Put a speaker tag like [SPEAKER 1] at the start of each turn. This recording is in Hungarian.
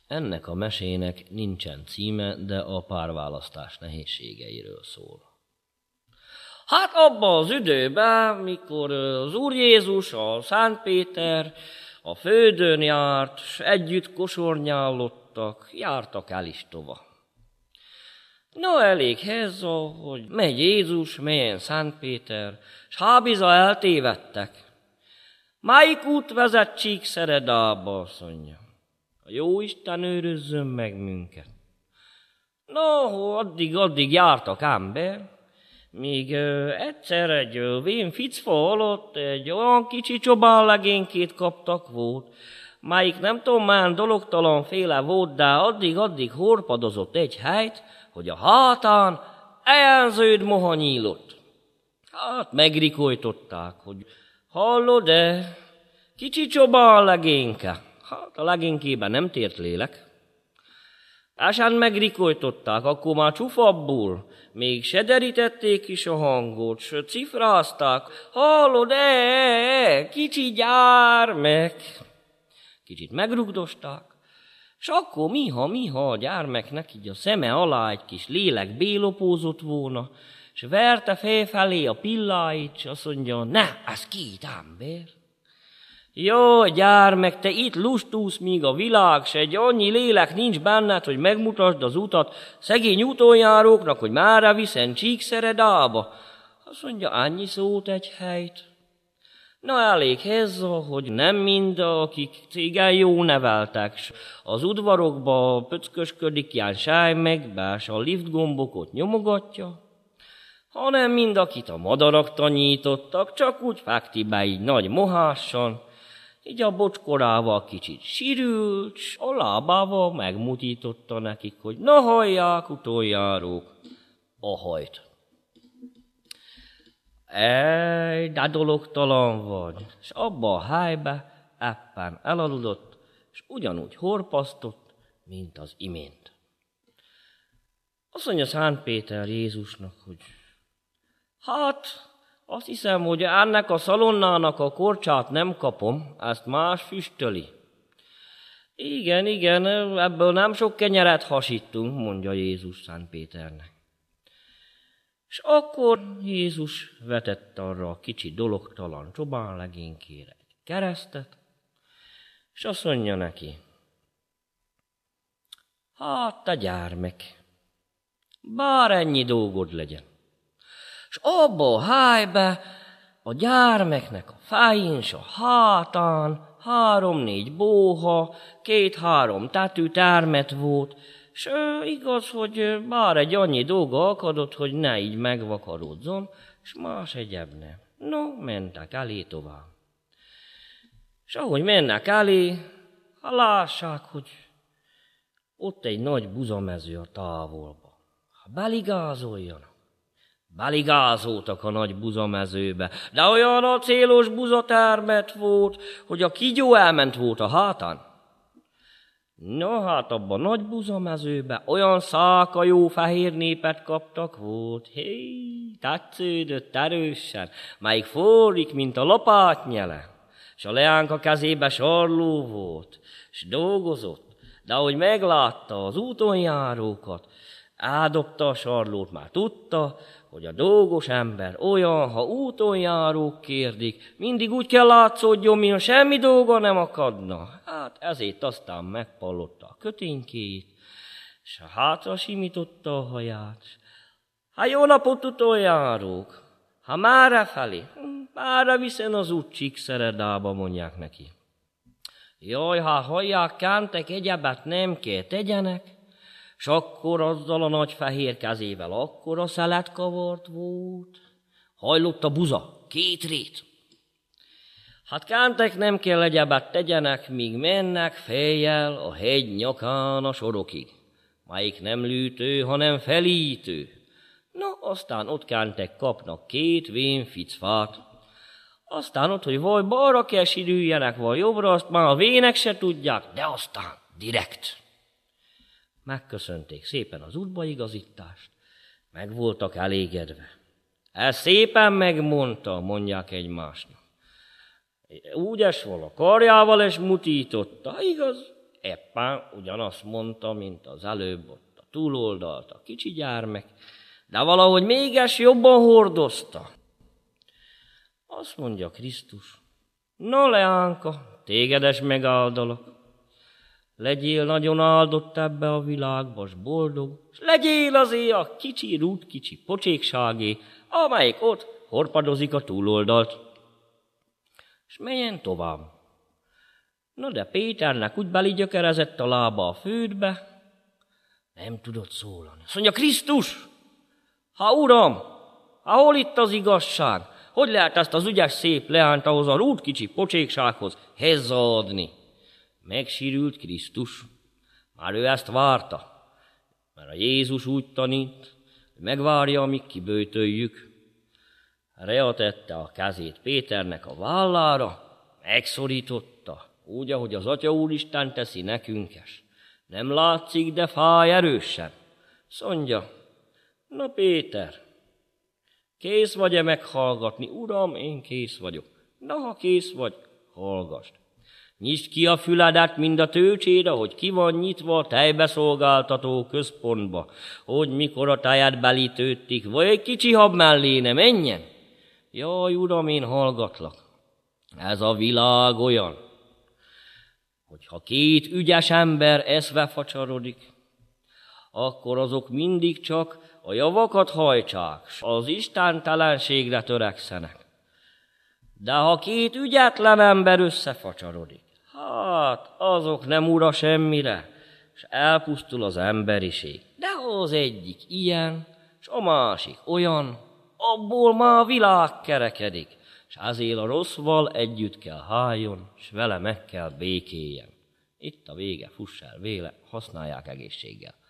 [SPEAKER 1] Ennek a mesének nincsen címe, de a párválasztás nehézségeiről szól. Hát abban az időben, mikor az Úr Jézus, a Szent Péter a földön járt, s együtt kosornyálottak, jártak el is tova. No, elég ez, hogy megy Jézus, melyen Szent Péter, s hábiza eltévedtek. Melyik út vezet Csíkszeredába, azt mondja. A Jóisten őrözzön meg minket. No, addig jártak ember, míg egyszer egy vén ficfa alatt egy olyan kicsi csobánlegénykét kaptak volt, melyik nem tudom már dologtalan féle volt, de addig horpadozott egy helyt, hogy a hátán elződ moha nyílott. Hát megrikojtották, hogy hallod-e, kicsi csobánlegényke. Hát a legénykében nem tért lélek. Ásán megrikojtották, akkor már csufabbul, még se derítették is a hangot, s cifrázták, hallod-e, kicsi gyármek. Kicsit megrugdosták, s akkor miha a gyármeknek így a szeme alá egy kis lélek bélopózott volna, s verte felfelé a pilláit, s azt mondja, ne, ez két ember. Jó, gyármek, te itt lustulsz, míg a világ, s egy annyi lélek nincs benned, hogy megmutasd az utat szegény útonjáróknak, hogy mára viszen Csíkszeredába. Azt mondja, annyi szót egy helyt. Na elég ez, hogy nem mind, akik igen jó neveltek, s az udvarokba pöckösködik ilyen sájmegbe, s a liftgombokot nyomogatja, hanem mind, akit a madarak tanítottak, csak úgy fekti be így nagy mohással, így a bocskorával kicsit sírült, s a lábával megmutította nekik, hogy na hallják, utoljárók, a hajt. De dologtalan vagy, s abba a helybe éppen elaludott, s ugyanúgy horpasztott, mint az imént. Azt mondja Szent Péter Jézusnak, hogy hát, azt hiszem, hogy ennek a szalonnának a korcsát nem kapom, ezt más füstöli. Igen, ebből nem sok kenyeret hasítunk, mondja Jézus Szent Péternek. És akkor Jézus vetett arra a kicsi dologtalan csobánlegénykére egy keresztet, és azt mondja neki, hát te gyármek, bár ennyi dolgod legyen. És abba a helybe a gyármeknek a fején, s a hátán 3-4 bóha, 2-3 tetőtermet volt, s igaz, hogy bár egy annyi dolga akadott, hogy ne így megvakaródzon, s más egyéb nem. No, mentek elé tovább. És ahogy mennek elé, ha lássák, hogy ott egy nagy buzamező a távolba. Ha beligázoljanak, beligázoltak a nagy buzamezőbe, de olyan a célos buzatermet volt, hogy a kígyó elment volt a hátán. No, hát abban a nagy buzamezőbe olyan száka jó fehér népet kaptak volt. Hé, tetsződött erősen, melyik forrik, mint a lapátnyele. S a leánka kezébe sarló volt, s dolgozott, de ahogy meglátta az útonjárókat, eldobta a sarlót, már tudta, hogy a dolgos ember olyan, ha útonjárók kérdik, mindig úgy kell látszódjon, mintha semmi dolga nem akadna. Hát ezért aztán megpallotta a köténykéjét, és a hátra simította a haját. Hát jó napot, utoljárók! Ha mára felé, mára viszen az út Csíkszeredába, mondják neki. Jaj, hát hallják, kántek, egyebet nem kell tegyenek, s akkor azzal a nagy fehér kezével akkora szelet kavart volt. Hajlott a buza, 2 rét. Hát kántek nem kell egyebet tegyenek, míg mennek fejjel a hegy nyakán a sorokig, melyik nem lűtő, hanem felítő. No, aztán ott kántek kapnak 2 vén ficfát. Aztán ott, hogy vaj balra kell sírüljenek, vagy jobbra, azt már a vének se tudják, de aztán direkt. Megköszönték szépen az útbaigazítást, meg voltak elégedve. Ez szépen megmondta, mondják egymásnak. Úgy es vala karjával es mutította, igaz? éppen ugyanazt mondta, mint az előbb ott a túloldalt a kicsi gyermek, de valahogy mégis jobban hordozta. Azt mondja Krisztus, no leánka, tégedes megáldalak. Legyél nagyon áldott ebbe a világba, s boldog, s legyél azért a kicsi, rútkicsi pocsékságé, amelyik ott horpadozik a túloldalt. És menjen tovább. Na de Péternek úgy beligyökerezett a lába a földbe, nem tudott szólani. Azt mondja, Krisztus, ha uram, ha hol itt az igazság? Hogy lehet ezt az ügyes szép leányt ahhoz a rútkicsi pocséksághoz hozzáadni? Megsírült Krisztus. Már ő ezt várta, mert a Jézus úgy tanít, hogy megvárja, amíg kiböjtöljük. Rea tette a kezét Péternek a vállára, megszorította, úgy, ahogy az Atya Úristen teszi nekünkes. Nem látszik, de fáj erősen. Szondja, na Péter, kész vagy-e meghallgatni? Uram, én kész vagyok. Na, ha kész vagy, hallgasd. Nyisd ki a füledet, mind a tőcsére, hogy ki van nyitva a tejbeszolgáltató központba, hogy mikor a tejed belítődtik, vagy egy kicsi hab mellé ne menjen. Jaj, uram, én hallgatlak. Ez a világ olyan, hogy ha két ügyes ember eszve facsarodik, akkor azok mindig csak a javakat hajtsák, s az istentelenségre törekszenek. De ha két ügyetlen ember összefacsarodik, hát azok nem ura semmire, és elpusztul az emberiség. De ha az egyik ilyen, és a másik olyan, abból már a világ kerekedik, és ezért a rosszval együtt kell háljon, és vele meg kell békéljen. Itt a vége, fuss el véle, használják egészséggel.